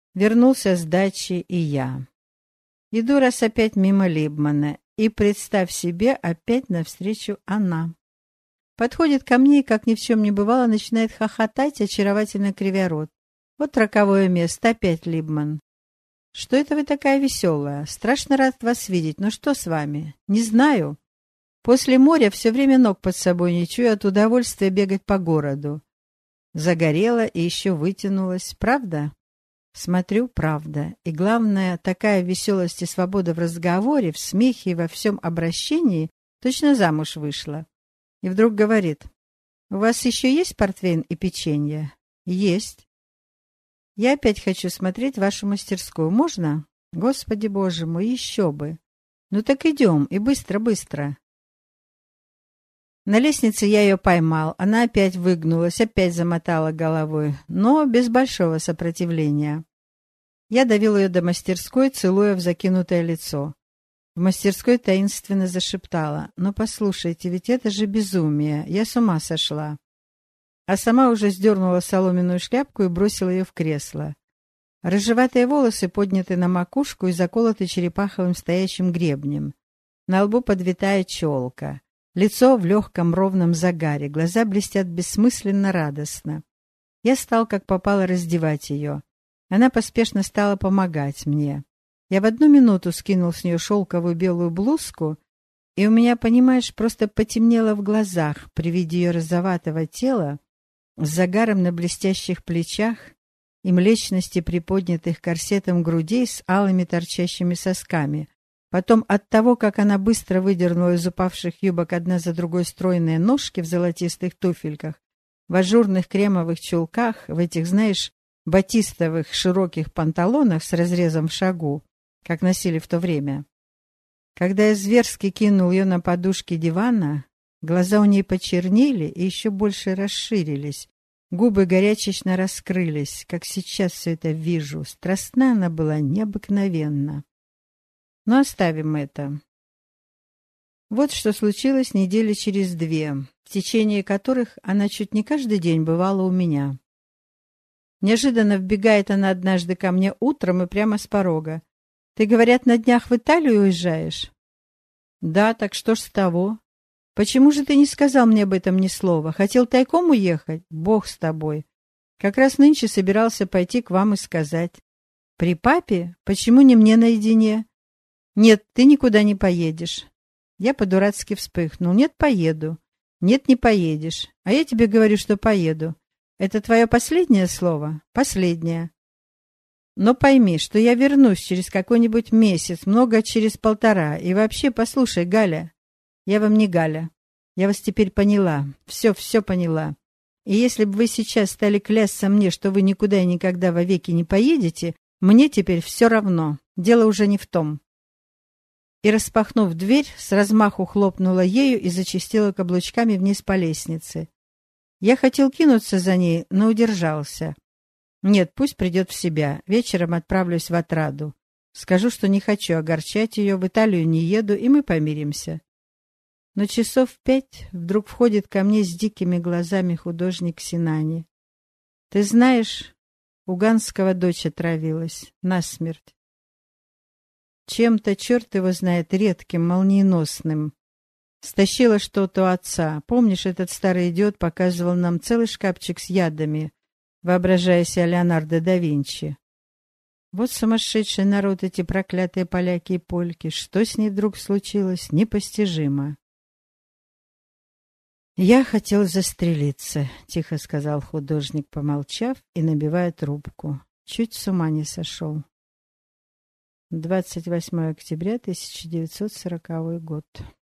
Вернулся с дачи и я. Иду раз опять мимо Либмана, и, представь себе, опять навстречу она. Подходит ко мне и, как ни в чем не бывало, начинает хохотать, очаровательно кривя рот. Вот роковое место, опять Либман. «Что это вы такая веселая? Страшно рад вас видеть. Но что с вами? Не знаю. После моря все время ног под собой не чую от удовольствия бегать по городу. Загорела и еще вытянулась. Правда?» Смотрю, правда. И главное, такая веселость и свобода в разговоре, в смехе и во всем обращении, точно замуж вышла. И вдруг говорит: «У вас еще есть портвейн и печенье?» «Есть». «Я опять хочу смотреть вашу мастерскую. Можно?» «Господи Боже мой, еще бы!» «Ну так идем, и быстро-быстро». На лестнице я ее поймал. Она опять выгнулась, опять замотала головой, но без большого сопротивления. Я довел ее до мастерской, целуя в закинутое лицо. В мастерской таинственно зашептала: «Ну послушайте, ведь это же безумие, я с ума сошла». А сама уже сдернула соломенную шляпку и бросила ее в кресло. Рыжеватые волосы подняты на макушку и заколоты черепаховым стоячим гребнем. На лбу подвитая челка. Лицо в легком ровном загаре, глаза блестят бессмысленно радостно. Я стал, как попало, раздевать ее. Она поспешно стала помогать мне. Я в одну минуту скинул с нее шелковую белую блузку, и у меня, понимаешь, просто потемнело в глазах при виде ее розоватого тела с загаром на блестящих плечах и млечности приподнятых корсетом грудей с алыми торчащими сосками. Потом от того, как она быстро выдернула из упавших юбок одна за другой стройные ножки в золотистых туфельках, в ажурных кремовых чулках, в этих, знаешь, батистовых широких панталонах с разрезом в шагу, как носили в то время. Когда я зверски кинул ее на подушки дивана, глаза у ней почернели и еще больше расширились, губы горячечно раскрылись, как сейчас все это вижу. Страстна она была необыкновенно. Но оставим это. Вот что случилось недели через 2, в течение которых она чуть не каждый день бывала у меня. Неожиданно вбегает она однажды ко мне утром и прямо с порога: «Ты, говорят, на днях в Италию уезжаешь?» «Да, так что ж с того? Почему же ты не сказал мне об этом ни слова? Хотел тайком уехать? Бог с тобой. Как раз нынче собирался пойти к вам и сказать». «При папе? Почему не мне наедине?» «Нет, ты никуда не поедешь». Я по-дурацки вспыхнул. «Нет, поеду». «Нет, не поедешь. А я тебе говорю, что поеду. Это твое последнее слово?» «Последнее». «Но пойми, что я вернусь через какой-нибудь месяц, много через 1,5. И вообще, послушай, Галя, я вам не Галя. Я вас теперь поняла. Все поняла. И если бы вы сейчас стали клясться мне, что вы никуда и никогда вовеки не поедете, мне теперь все равно. Дело уже не в том». И, распахнув дверь, с размаху хлопнула ею и зачастила каблучками вниз по лестнице. Я хотел кинуться за ней, но удержался. Нет, пусть придет в себя. Вечером отправлюсь в Отраду. Скажу, что не хочу огорчать ее, в Италию не еду, и мы помиримся. Но часов в 5 вдруг входит ко мне с дикими глазами художник Синани. «Ты знаешь, у Ганского дочь отравилась насмерть. Чем-то, черт его знает, редким, молниеносным. Стащила что-то у отца. Помнишь, этот старый идиот показывал нам целый шкафчик с ядами, воображая себя Леонардо да Винчи. Вот сумасшедший народ эти проклятые поляки и польки. Что с ней вдруг случилось? Непостижимо». «Я хотел застрелиться», — тихо сказал художник, помолчав и набивая трубку. Чуть с ума не сошел. 28 октября 1940 год.